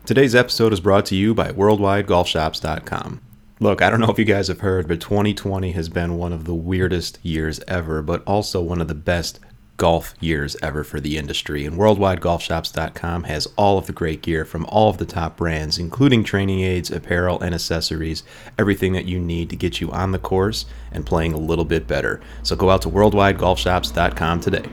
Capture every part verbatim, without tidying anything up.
Today's episode is brought to you by worldwide golf shops dot com. Look, I don't know if you guys have heard, but twenty twenty has been one of the weirdest years ever, but also one of the best golf years ever for the industry. And worldwide golf shops dot com has all of the great gear from all of the top brands, including training aids, apparel, and accessories, everything that you need to get you on the course and playing a little bit better. So go out to worldwide golf shops dot com today.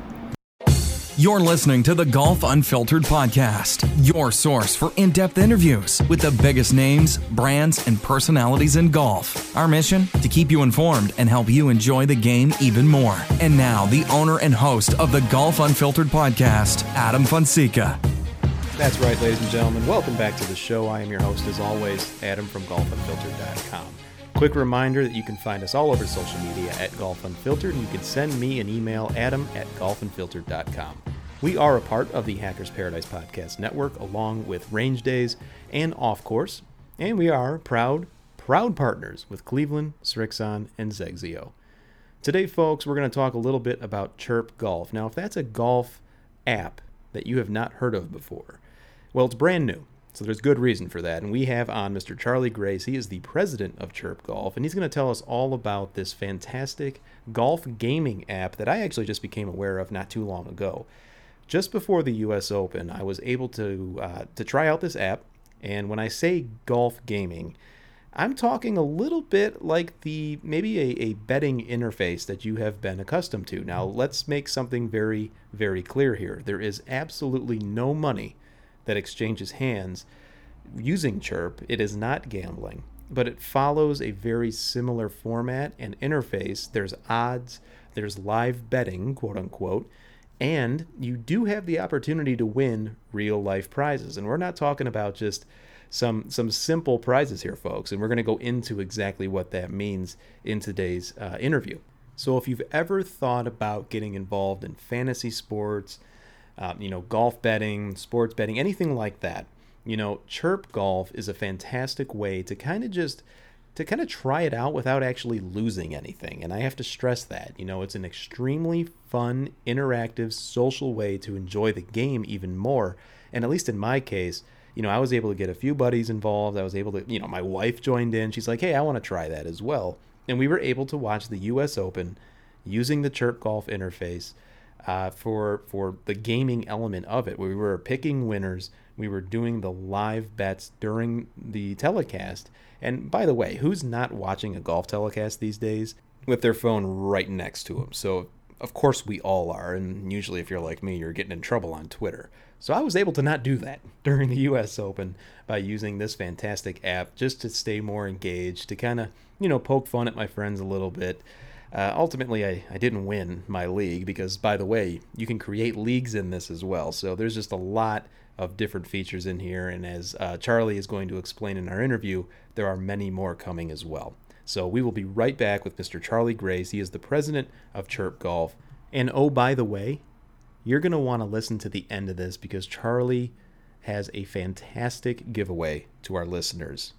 You're listening to the Golf Unfiltered podcast, your source for in-depth interviews with the biggest names, brands, and personalities in golf. Our mission? To keep you informed and help you enjoy the game even more. And now, the owner and host of the Golf Unfiltered podcast, Adam Fonseca. That's right, ladies and gentlemen. Welcome back to the show. I am your host, as always, Adam from golf unfiltered dot com. Quick reminder that you can find us all over social media at Golf Unfiltered, and you can send me an email, adam at golf unfiltered dot com. We are a part of the Hackers Paradise Podcast Network, along with Range Days and Off Course, and we are proud, proud partners with Cleveland, Srixon, and Zexio. Today, folks, we're going to talk a little bit about Chirp Golf. Now, if that's a golf app that you have not heard of before, well, it's brand new, so there's good reason for that. And we have on Mister Charlie Grace. He is the president of Chirp Golf, and he's going to tell us all about this fantastic golf gaming app that I actually just became aware of not too long ago. Just before the U S Open, I was able to uh, to try out this app, and when I say golf gaming, I'm talking a little bit like the maybe a, a betting interface that you have been accustomed to. Now, let's make something very, very clear here. There is absolutely no money that exchanges hands using Chirp. It is not gambling, but it follows a very similar format and interface. There's odds, there's live betting, quote unquote, and you do have the opportunity to win real life prizes. And we're not talking about just some some simple prizes here, folks. And we're going to go into exactly what that means in today's uh, interview. So if you've ever thought about getting involved in fantasy sports, um, you know, golf betting, sports betting, anything like that, you know, Chirp Golf is a fantastic way to kind of just to kind of try it out without actually losing anything. And I have to stress that, you know, it's an extremely fun, interactive, social way to enjoy the game even more. And at least in my case, you know, I was able to get a few buddies involved. I was able to, you know, my wife joined in. She's like, hey, I want to try that as well. And we were able to watch the U S Open using the Chirp Golf interface uh, for, for the gaming element of it. We were picking winners. We were doing the live bets during the telecast. And by the way, who's not watching a golf telecast these days with their phone right next to them? So, of course, we all are. And usually, if you're like me, you're getting in trouble on Twitter. So I was able to not do that during the U S Open by using this fantastic app just to stay more engaged, to kind of, you know, poke fun at my friends a little bit. Uh, ultimately, I, I didn't win my league because, by the way, you can create leagues in this as well. So there's just a lot of different features in here, and as uh, Charlie is going to explain in our interview, there are many more coming as well. So we will be right back with Mister Charlie Grace. He is the president of Chirp Golf. And oh, by the way, you're going to want to listen to the end of this because Charlie has a fantastic giveaway to our listeners.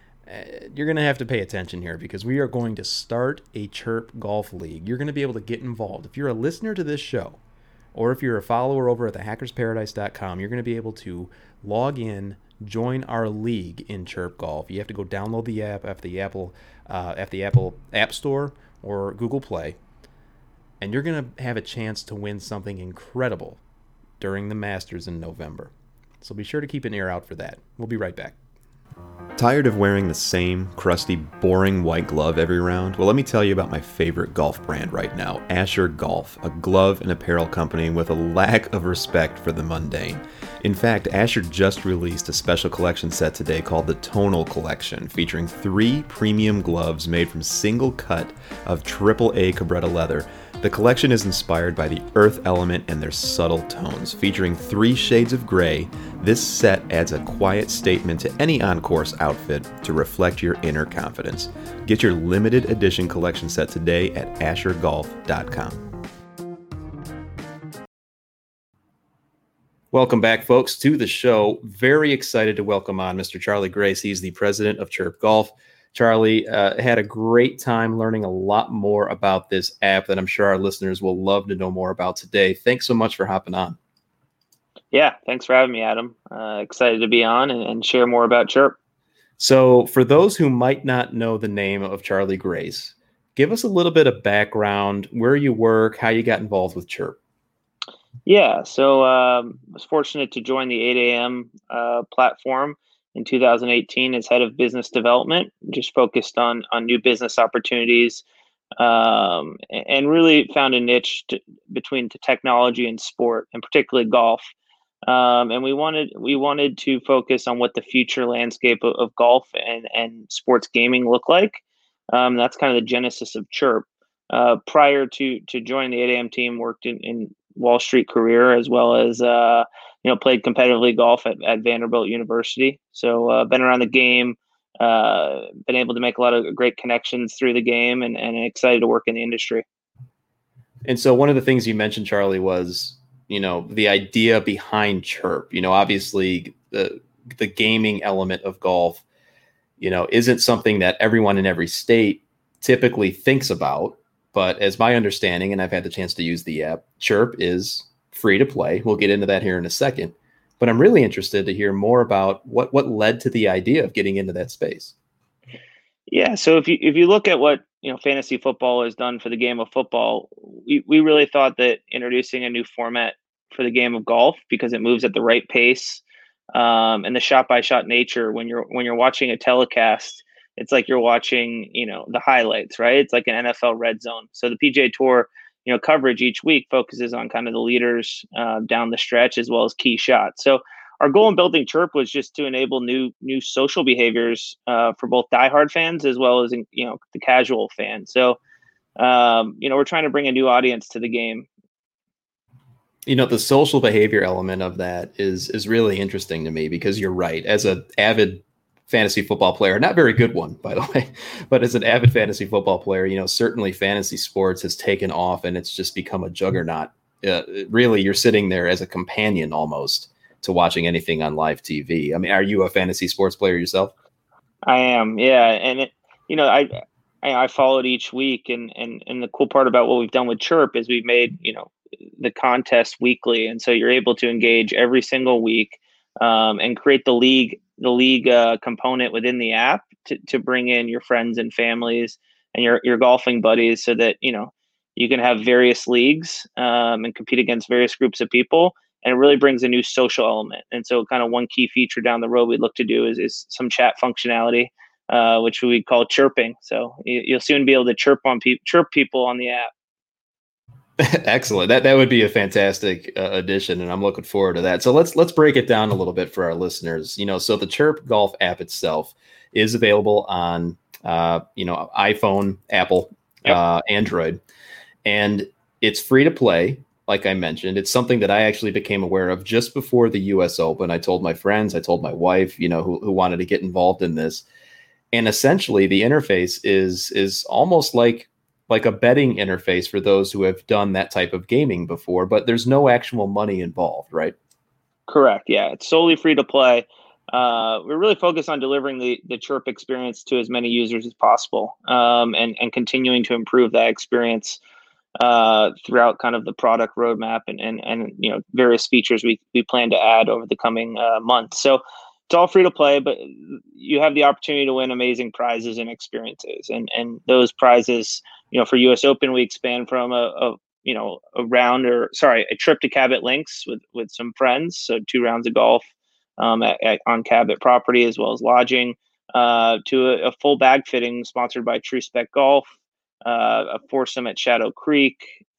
Uh, you're going to have to pay attention here because we are going to start a Chirp Golf League. You're going to be able to get involved. If you're a listener to this show, or if you're a follower over at the hackers paradise dot com, you're going to be able to log in, join our league in Chirp Golf. You have to go download the app at the Apple, uh, at the Apple App Store or Google Play, and you're going to have a chance to win something incredible during the Masters in November. So be sure to keep an ear out for that. We'll be right back. Tired of wearing the same crusty, boring white glove every round? Well, let me tell you about my favorite golf brand right now, Asher Golf, a glove and apparel company with a lack of respect for the mundane. In fact, Asher just released a special collection set today called the Tonal Collection, featuring three premium gloves made from single cut of triple A Cabretta leather. The collection is inspired by the earth element and their subtle tones. Featuring three shades of gray, this set adds a quiet statement to any on-course outfit to reflect your inner confidence. Get your limited edition collection set today at asher golf dot com. Welcome back, folks, to the show. Very excited to welcome on Mister Charlie Grace. He's the president of Chirp Golf. Charlie, uh, had a great time learning a lot more about this app that I'm sure our listeners will love to know more about today. Thanks so much for hopping on. Yeah, thanks for having me, Adam. Uh, excited to be on and, and share more about Chirp. So, for those who might not know the name of Charlie Grace, give us a little bit of background, where you work, how you got involved with Chirp. Yeah, so um, I was fortunate to join the eight a.m. Uh, platform in two thousand eighteen as head of business development, just focused on on new business opportunities, um, a- and really found a niche to, between the technology and sport, and particularly golf. Um, and we wanted we wanted to focus on what the future landscape of, of golf and and sports gaming look like. Um, that's kind of the genesis of Chirp. Uh, prior to to joining the eight a.m. team, worked in, in Wall Street career as well as uh, you know played competitively golf at, at Vanderbilt University. So uh, been around the game, uh, been able to make a lot of great connections through the game, and, and excited to work in the industry. And so, one of the things you mentioned, Charlie, was you know the idea behind Chirp. You know, obviously the the gaming element of golf, you know, isn't something that everyone in every state typically thinks about. But as my understanding, and I've had the chance to use the app, Chirp is free to play. We'll get into that here in a second. But I'm really interested to hear more about what what led to the idea of getting into that space. Yeah, so if you if you look at what you know fantasy football has done for the game of football, we, we really thought that introducing a new format for the game of golf, because it moves at the right pace, um, and the shot by shot nature when you're when you're watching a telecast, it's like you're watching you know the highlights, right? It's like an N F L red zone. So the P G A Tour, you know, coverage each week focuses on kind of the leaders uh, down the stretch as well as key shots. So our goal in building Chirp was just to enable new new social behaviors uh, for both diehard fans as well as you know the casual fan. So um, you know we're trying to bring a new audience to the game. You know, the social behavior element of that is is really interesting to me, because you're right. As an avid fantasy football player, not very good one, by the way, but as an avid fantasy football player, you know, certainly fantasy sports has taken off and it's just become a juggernaut. Uh, really, you're sitting there as a companion almost to watching anything on live T V. I mean, are you a fantasy sports player yourself? I am, yeah, and it, you know, I, I I followed each week, and and and the cool part about what we've done with Chirp is we've made you know the contest weekly, and so you're able to engage every single week, um, and create the league the league uh, component within the app to to bring in your friends and families and your your golfing buddies, so that you know you can have various leagues um, and compete against various groups of people, and it really brings a new social element. And so, kind of one key feature down the road we'd look to do is, is some chat functionality, uh, which we call chirping. So you, you'll soon be able to chirp on pe- chirp people on the app. Excellent. That that would be a fantastic uh, addition, and I'm looking forward to that. So let's let's break it down a little bit for our listeners. You know, so the Chirp Golf app itself is available on uh, you know iPhone, Apple, Yep. uh, Android, and it's free to play. Like I mentioned, it's something that I actually became aware of just before the U S Open. I told my friends, I told my wife, you know, who, who wanted to get involved in this. And essentially the interface is is almost like like a betting interface for those who have done that type of gaming before, but there's no actual money involved, right? Correct. Yeah, it's solely free to play. Uh, we're really focused on delivering the the Chirp experience to as many users as possible, um, and and continuing to improve that experience uh, throughout kind of the product roadmap and and and you know various features we we plan to add over the coming uh, months. So it's all free to play, but you have the opportunity to win amazing prizes and experiences, and and those prizes, you know, for U S Open we expand from a, a you know a round or sorry a trip to Cabot Links with with some friends, so two rounds of golf um, at, at, on Cabot property as well as lodging, uh, to a, a full bag fitting sponsored by True Spec Golf, uh, a foursome at Shadow Creek,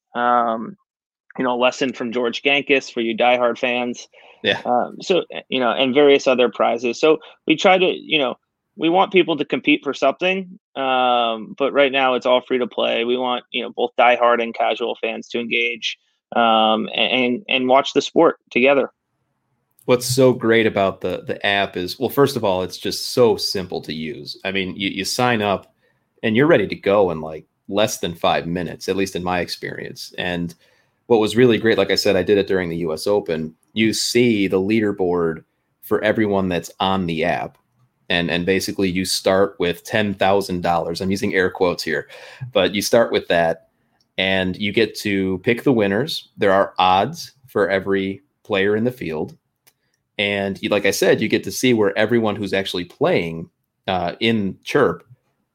um, you know, a lesson from George Gankis for you diehard fans. Yeah. Um, so, you know, and various other prizes. So we try to, you know, we want people to compete for something. Um, but right now it's all free to play. We want, you know, both diehard and casual fans to engage um, and, and watch the sport together. What's so great about the the app is, well, first of all, it's just so simple to use. I mean, you, you sign up and you're ready to go in like less than five minutes, at least in my experience. And what was really great, like I said, I did it during the U S Open. You see the leaderboard for everyone that's on the app. And, and basically you start with ten thousand dollars. I'm using air quotes here, but you start with that and you get to pick the winners. There are odds for every player in the field. And you, like I said, you get to see where everyone who's actually playing uh, in Chirp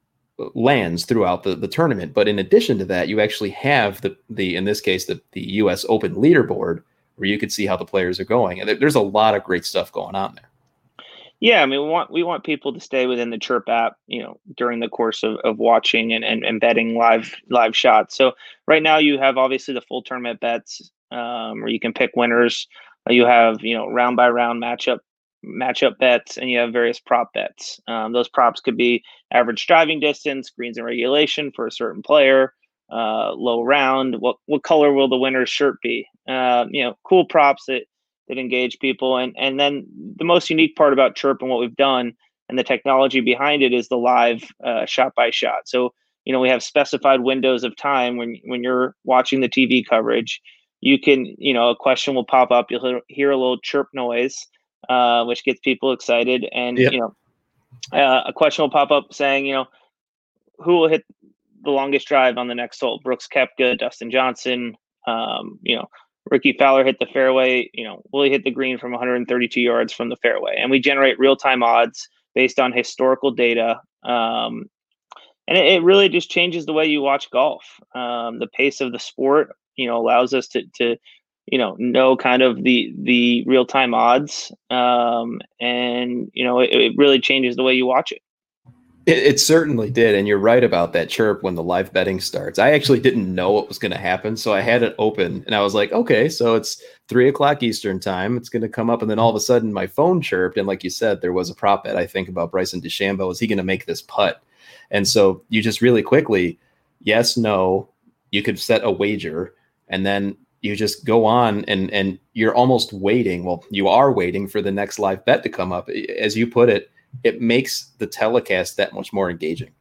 lands throughout the, the tournament. But in addition to that, you actually have the, the in this case, the, the U S Open leaderboard where you can see how the players are going. And there's a lot of great stuff going on there. Yeah, I mean, we want we want people to stay within the Chirp app, you know, during the course of, of watching and, and, and betting live live shots. So right now you have obviously the full tournament bets um, where you can pick winners. You have, you know, round by round matchup matchup bets, and you have various prop bets. Um, those props could be average driving distance, greens and regulation for a certain player, uh, low round. What what color will the winner's shirt be? Uh, you know, cool props that that engage people. And and then the most unique part about Chirp and what we've done and the technology behind it is the live uh, shot by shot. So you know we have specified windows of time when when you're watching the T V coverage. You can, you know, a question will pop up. You'll hear a little chirp noise, uh, which gets people excited. And, yep. you know, uh, a question will pop up saying, you know, who will hit the longest drive on the next hole? Brooks Koepka, Dustin Johnson, um, you know, Ricky Fowler hit the fairway. You know, will he hit the green from one hundred thirty-two yards from the fairway? And we generate real-time odds based on historical data. Um, and it, it really just changes the way you watch golf. Um, the pace of the sport, you know, allows us to, to, you know, know kind of the, the real-time odds. Um, and, you know, it, it really changes the way you watch it. it. It certainly did. And you're right about that Chirp when the live betting starts. I actually didn't know what was going to happen. So I had it open and I was like, okay, so it's three o'clock Eastern time. It's going to come up. And then all of a sudden my phone chirped. And like you said, there was a prop bet, I think, about Bryson DeChambeau. Is he going to make this putt? And so you just really quickly, yes, no, you could set a wager. And then you just go on and, and you're almost waiting. Well, you are waiting for the next live bet to come up. As you put it, it makes the telecast that much more engaging.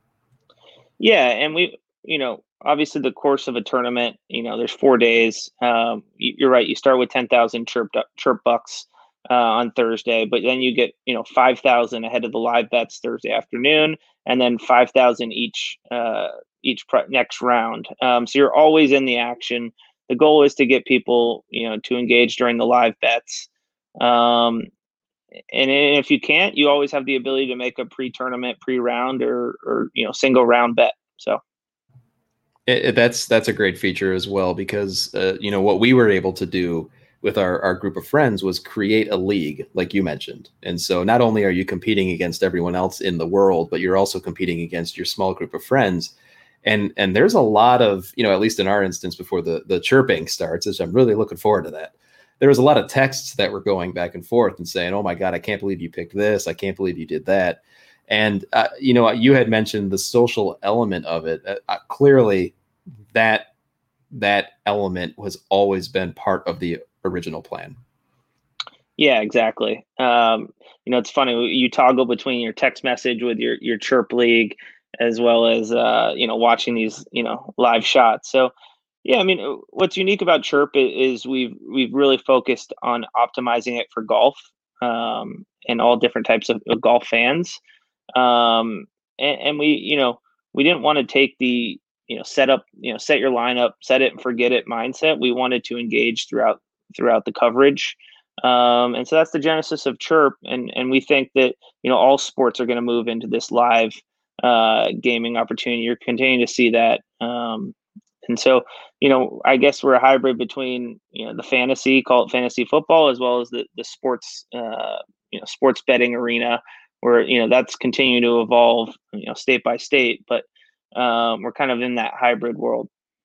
Yeah. And we, you know, obviously the course of a tournament, you know, there's four days. Um, you're right. You start with ten thousand chirp, chirp bucks uh, on Thursday, but then you get, you know, five thousand ahead of the live bets Thursday afternoon, and then five thousand each, uh, each pre- next round. Um, so you're always in the action. The goal is to get people, you know, to engage during the live bets. Um, and if you can't, you always have the ability to make a pre-tournament, pre-round, or, or you know, single round bet. So it, it, that's that's a great feature as well, because uh, you know what we were able to do with our, our group of friends was create a league, like you mentioned. And so not only are you competing against everyone else in the world, but you're also competing against your small group of friends. And and there's a lot of, you know, at least in our instance before the, the chirping starts, which I'm really looking forward to that. There was a lot of texts that were going back and forth and saying, oh my God, I can't believe you picked this. I can't believe you did that. And, uh, you know, you had mentioned the social element of it. Uh, uh, clearly that, that element has always been part of the original plan. Yeah, exactly. Um, you know, it's funny. You toggle between your text message with your, your chirp league, as well as, uh, you know, watching these, you know, live shots. So, yeah, I mean, what's unique about Chirp is we've we've really focused on optimizing it for golf um, and all different types of, of golf fans. Um, and, and we, you know, we didn't want to take the, you know, set up, you know, set your lineup, set it and forget it mindset. We wanted to engage throughout throughout the coverage. Um, and so that's the genesis of Chirp. And and we think that, you know, all sports are going to move into this live uh, gaming opportunity. You're continuing to see that. Um, and so, you know, I guess we're a hybrid between, you know, the fantasy, call it fantasy football, as well as the, the sports, uh, you know, sports betting arena where, you know, that's continuing to evolve, you know, state by state, but um, we're kind of in that hybrid world.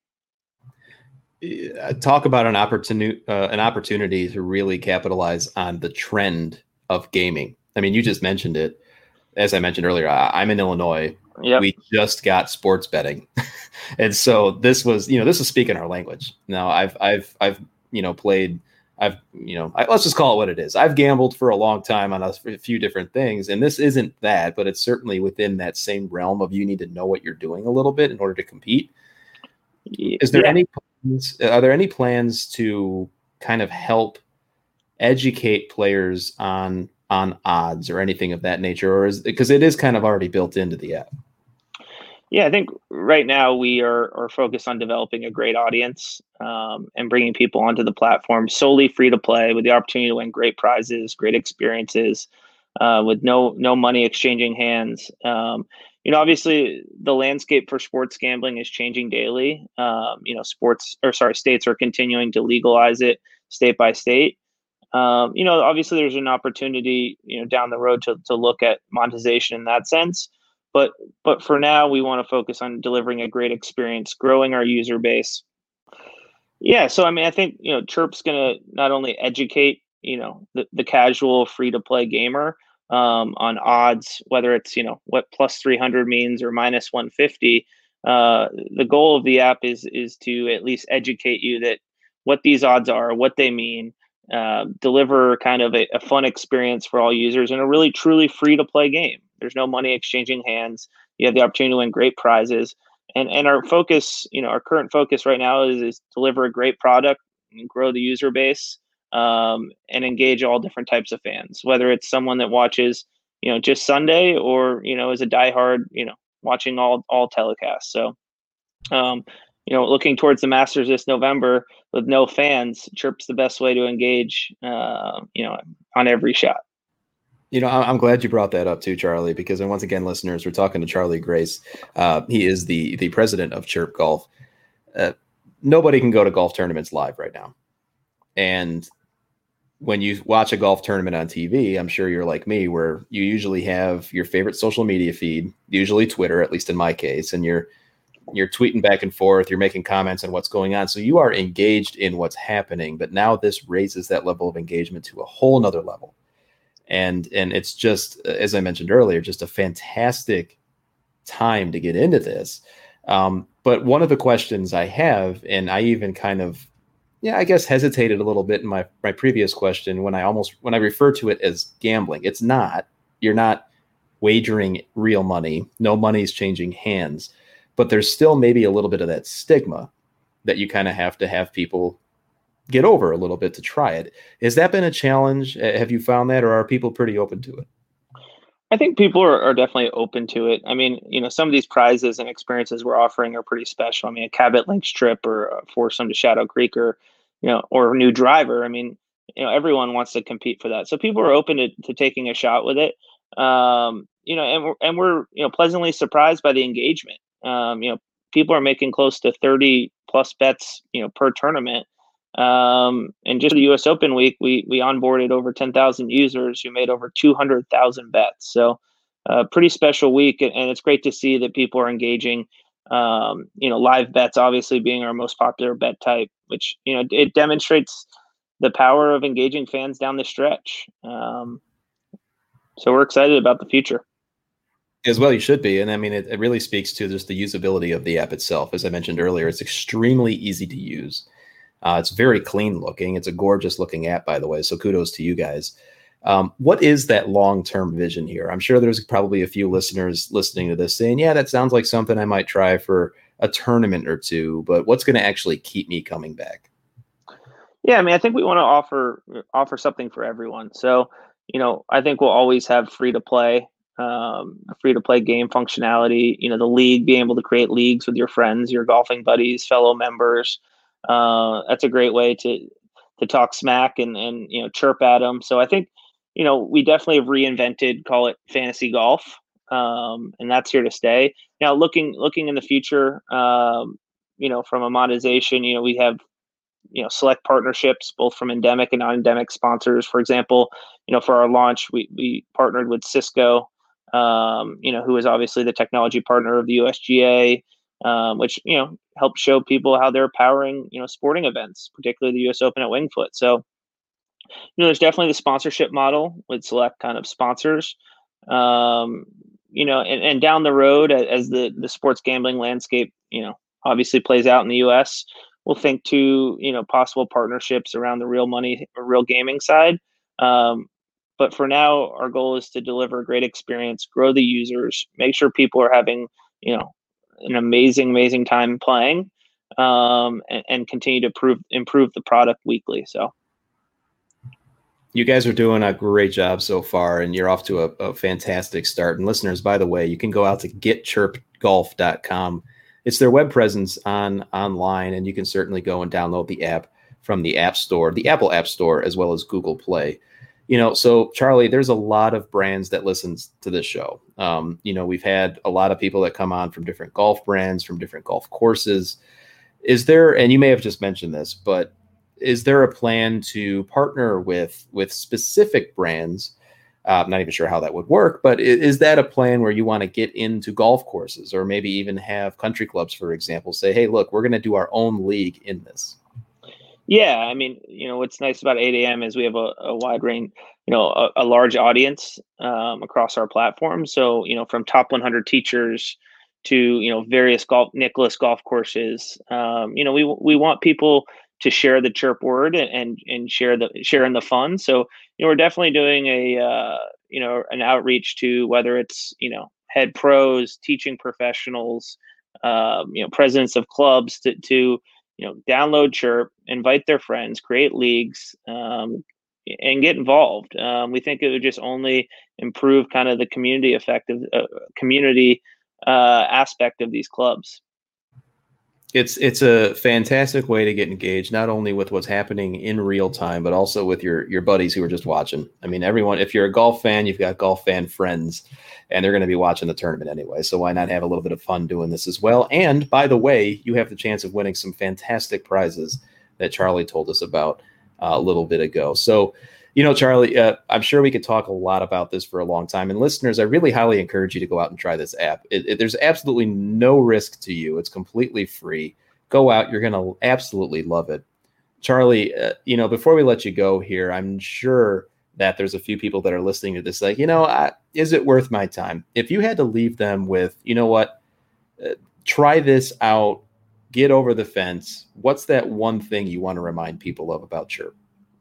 Talk about an opportunity, uh, an opportunity to really capitalize on the trend of gaming. I mean, you just mentioned it. As I mentioned earlier, I, I'm in Illinois. Yep. We just got sports betting. And so this was, you know, this is speaking our language. Now I've, I've, I've, you know, played, I've, you know, I, let's just call it what it is. I've gambled for a long time on a, a few different things, and this isn't that, but it's certainly within that same realm of you need to know what you're doing a little bit in order to compete. Is there yeah. any, plans, are there any plans to kind of help educate players on, on odds or anything of that nature, or is because it is kind of already built into the app? Yeah, I think right now we are, are focused on developing a great audience um, and bringing people onto the platform solely free to play with the opportunity to win great prizes, great experiences, uh, with no no money exchanging hands. Um, you know, obviously the landscape for sports gambling is changing daily. Um, you know, sports or sorry, states are continuing to legalize it state by state. Um, you know, obviously there's an opportunity, you know, down the road to to look at monetization in that sense. But but for now, we want to focus on delivering a great experience, growing our user base. Yeah, so I mean, I think you know, Chirp's going to not only educate you know the, the casual free to play gamer um, on odds, whether it's you know what plus three hundred means or minus one fifty. Uh, the goal of the app is is to at least educate you that what these odds are, what they mean, uh, deliver kind of a, a fun experience for all users in a really truly free to play game. There's no money exchanging hands. You have the opportunity to win great prizes. And and our focus, you know, our current focus right now is is deliver a great product and grow the user base, um, and engage all different types of fans, whether it's someone that watches, you know, just Sunday or, you know, is a diehard, you know, watching all all telecasts. So um, you know, looking towards the Masters this November with no fans, Chirp's the best way to engage, uh, you know, on every shot. You know, I'm glad you brought that up too, Charlie, because and once again, listeners, we're talking to Charlie Grace. Uh, he is the the president of Chirp Golf. Uh, nobody can go to golf tournaments live right now. And when you watch a golf tournament on T V, I'm sure you're like me, where you usually have your favorite social media feed, usually Twitter, at least in my case, and you're you're tweeting back and forth, you're making comments on what's going on. So you are engaged in what's happening. But now this raises that level of engagement to a whole nother level. And and it's just, as I mentioned earlier, just a fantastic time to get into this. Um, but one of the questions I have, and I even kind of, yeah, I guess hesitated a little bit in my, my previous question when I almost, when I refer to it as gambling. It's not, you're not wagering real money. No money's changing hands. But there's still maybe a little bit of that stigma that you kind of have to have people get over a little bit to try it. Has that been a challenge? Have you found that, or are people pretty open to it? I think people are, are definitely open to it. I mean, you know, some of these prizes and experiences we're offering are pretty special. I mean, a Cabot Links trip or a foursome to Shadow Creek or, you know, or a new driver. I mean, you know, everyone wants to compete for that. So people are open to, to taking a shot with it. Um, you know, and we're, and we're, you know, pleasantly surprised by the engagement. Um, you know, people are making close to thirty plus bets, you know, per tournament. Um, and just the U S Open week, we we onboarded over ten thousand users who made over two hundred thousand bets. So, a uh, pretty special week, and, and it's great to see that people are engaging. Um, you know, live bets obviously being our most popular bet type, which you know it demonstrates the power of engaging fans down the stretch. Um, so we're excited about the future. As well, you should be. And I mean, it, it really speaks to just the usability of the app itself. As I mentioned earlier, it's extremely easy to use. Uh, it's very clean looking. It's a gorgeous looking app, by the way. So kudos to you guys. Um, what is that long-term vision here? I'm sure there's probably a few listeners listening to this saying, yeah, that sounds like something I might try for a tournament or two, but what's going to actually keep me coming back? Yeah, I mean, I think we want to offer offer something for everyone. So, you know, I think we'll always have free to play, um, free to play game functionality. You know, the league, being able to create leagues with your friends, your golfing buddies, fellow members. Uh, that's a great way to to talk smack and and you know chirp at them. So I think you know we definitely have reinvented, call it fantasy golf, um, and that's here to stay. Now looking looking in the future, um, you know, from a monetization, you know, we have you know select partnerships both from endemic and non-endemic sponsors. For example, you know, for our launch, we we partnered with Cisco, um, you know, who is obviously the technology partner of the U S G A. Um, which you know helps show people how they're powering you know sporting events, particularly the U S Open at Winged Foot. So you know there's definitely the sponsorship model with select kind of sponsors. Um, you know, and, and down the road as the the sports gambling landscape you know obviously plays out in the U S, we'll think to you know possible partnerships around the real money or real gaming side. Um, but for now, our goal is to deliver a great experience, grow the users, make sure people are having you know an amazing, amazing time playing, um, and, and continue to prove, improve the product weekly. So you guys are doing a great job so far, and you're off to a, a fantastic start. And listeners, by the way, you can go out to get chirp golf dot com. It's their web presence on online, and you can certainly go and download the app from the App Store, the Apple App Store, as well as Google Play. You know, so Charlie, there's a lot of brands that listens to this show. Um, you know, we've had a lot of people that come on from different golf brands, from different golf courses. Is there, and you may have just mentioned this, but is there a plan to partner with with specific brands? Uh, I'm not even sure how that would work, but is, is that a plan where you want to get into golf courses, or maybe even have country clubs, for example, say, hey, look, we're going to do our own league in this? Yeah, I mean, you know, what's nice about eight a.m. is we have a, a wide range, you know, a, a large audience um, across our platform. So, you know, from top one hundred teachers to, you know, various golf, Nicklaus golf courses. Um, you know, we we want people to share the Chirp word and and, and share the share in the fun. So, you know, we're definitely doing a, uh, you know, an outreach to whether it's, you know, head pros, teaching professionals, um, you know, presidents of clubs to to you know, download Chirp, invite their friends, create leagues, um, and get involved. Um, we think it would just only improve kind of the community effect of uh, community uh, aspect of these clubs. It's it's a fantastic way to get engaged, not only with what's happening in real time, but also with your your buddies who are just watching. I mean, everyone, if you're a golf fan, you've got golf fan friends, and they're going to be watching the tournament anyway. So why not have a little bit of fun doing this as well? And by the way, you have the chance of winning some fantastic prizes that Charlie told us about uh, a little bit ago. So, you know, Charlie, uh, I'm sure we could talk a lot about this for a long time. And listeners, I really highly encourage you to go out and try this app. It, it, there's absolutely no risk to you. It's completely free. Go out. You're going to absolutely love it. Charlie, uh, you know, before we let you go here, I'm sure that there's a few people that are listening to this like, you know, I, is it worth my time? If you had to leave them with, you know what, uh, try this out, get over the fence, what's that one thing you want to remind people of about Chirp?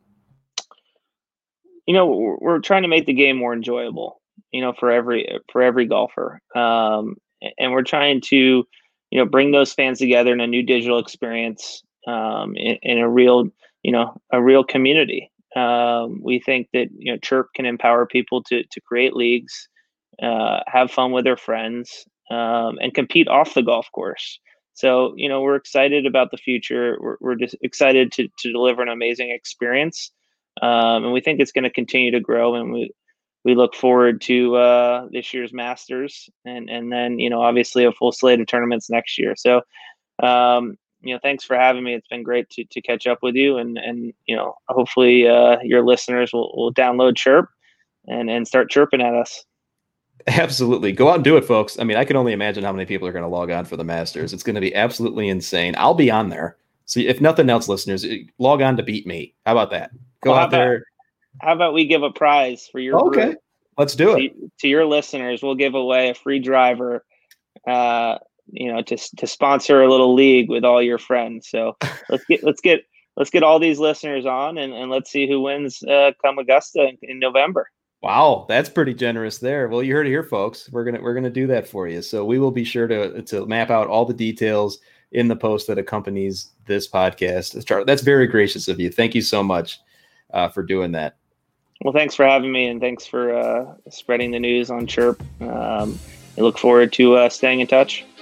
You know, we're, we're trying to make the game more enjoyable, you know, for every, for every golfer. Um, and we're trying to, you know, bring those fans together in a new digital experience, um, in, in a real, you know, a real community. Um, we think that, you know, Chirp can empower people to, to create leagues, uh, have fun with their friends, um, and compete off the golf course. So, you know, we're excited about the future. We're, we're just excited to, to deliver an amazing experience. Um, and we think it's going to continue to grow, and we we look forward to uh, this year's Masters, and and then, you know, obviously a full slate of tournaments next year. So, um, you know, thanks for having me. It's been great to to catch up with you, and and you know, hopefully uh, your listeners will, will download Chirp and and start chirping at us. Absolutely. Go out and do it, folks. I mean, I can only imagine how many people are going to log on for the Masters. It's going to be absolutely insane. I'll be on there. So if nothing else, listeners, log on to beat me. How about that? Go well, out how there. About, how about we give a prize for your okay. group? Let's do it. To, to your listeners, we'll give away a free driver, uh, you know, to to sponsor a little league with all your friends. So let's get let's get let's get all these listeners on, and, and let's see who wins uh, come Augusta in, in November. Wow, that's pretty generous there. Well, you heard it here, folks. We're gonna we're gonna do that for you. So we will be sure to to map out all the details in the post that accompanies this podcast. That's very gracious of you. Thank you so much uh, for doing that. Well, thanks for having me, and thanks for uh, spreading the news on Chirp. Um, I look forward to uh, staying in touch.